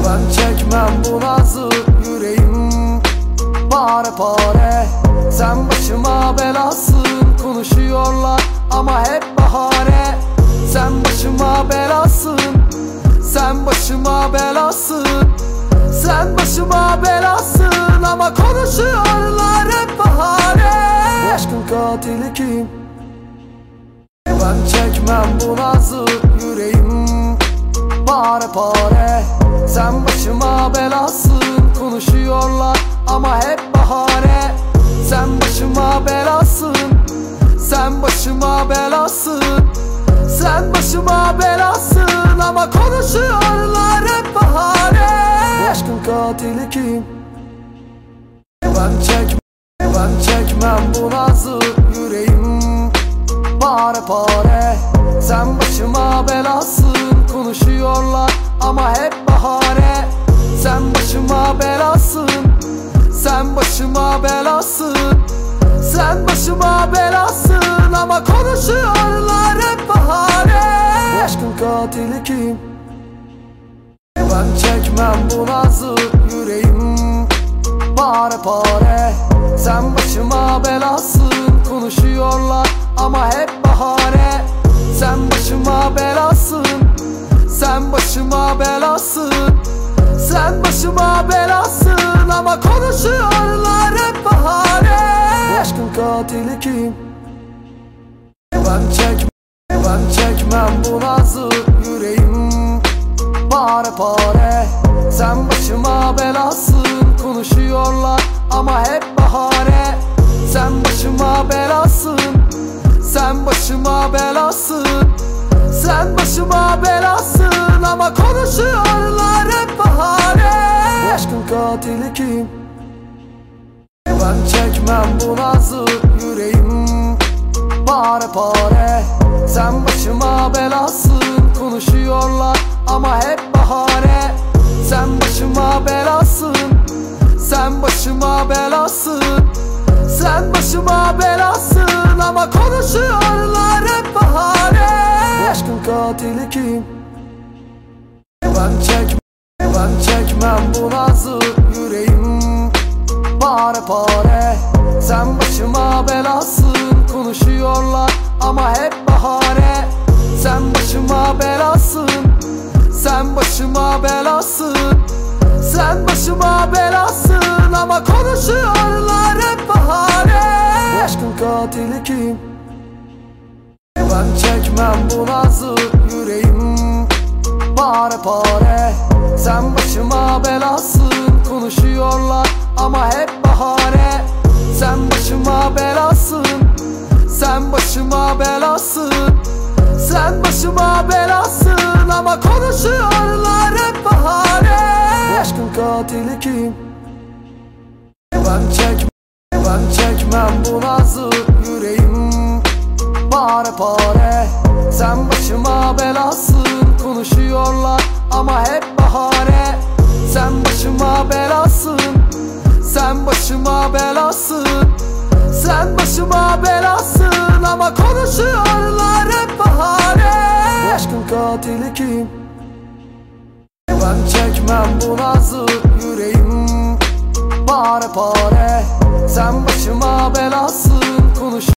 Ben çekmem bu nazı, yüreğim pare pare. Sen başıma belasın, konuşuyorlar ama hep bahane. Sen başıma belasın, sen başıma belasın. Sen başıma belasın ama konuşuyorlar hep bahane. Bu aşkın katili kim? Ben çekmem bu nazı, yüreğim pare pare. Sen başıma belasın, konuşuyorlar ama hep bahane. Sen başıma belasın, sen başıma belasın. Sen başıma belasın ama konuşuyorlar hep bahane. Bu aşkın katili kim? Ben çekmem bu nazı, yüreğim pare pare. Sen başıma belasın, konuşuyorlar ama hep bahane. Sen başıma belasın, sen başıma belasın. Sen başıma belasın ama konuşuyorlar hep bahane. Bu aşkın katili kim? Ben çekmem bu nazı, yüreğim pare pare. Sen başıma belasın, konuşuyorlar ama hep bahane. Sen başıma belasın, sen başıma belasın. Sen başıma belasın ama konuşuyorlar hep bahane. Bu aşkın katili kim? Ben çekmem bu nazı, yüreğim pare pare. Sen başıma belasın, konuşuyorlar ama hep bahane. Sen başıma belasın, sen başıma belasın. Sen başıma belasın ama konuşuyorlar hep bahane. Bu aşkın katili kim? Ben çekmem bu nazı, yüreğim pare pare. Sen başıma belasın, konuşuyorlar ama hep bahane. Sen başıma belasın, sen başıma belasın. Sen başıma belasın ama konuşuyorlar hep bahane. Bu aşkın katili kim? Ben çekmem bu nazı, yüreğim pare pare. Sen başıma belasın, konuşuyorlar ama hep bahane. Sen başıma belasın, sen başıma belasın. Sen başıma belasın ama konuşuyorlar hep bahane. Bu aşkın katili kim? Ben çekmem bu nazı, yüreğim pare pare. Sen başıma belasın, konuşuyorlar ama hep bahane. Sen başıma belasın, sen başıma belasın. Sen başıma belasın ama konuşuyorlar hep bahane. Bu aşkın katili kim? Ben çekmem bu nazı, yüreğim pare pare. Sen başıma belasın, konuşuyorlar ama hep bahane. Sen başıma belasın, sen başıma belasın. Sen başıma belasın ama konuşuyorlar hep bahane. Bu aşkın katili kim? Ben çekmem bu nazı, yüreğim pare pare. Sen başıma belasın,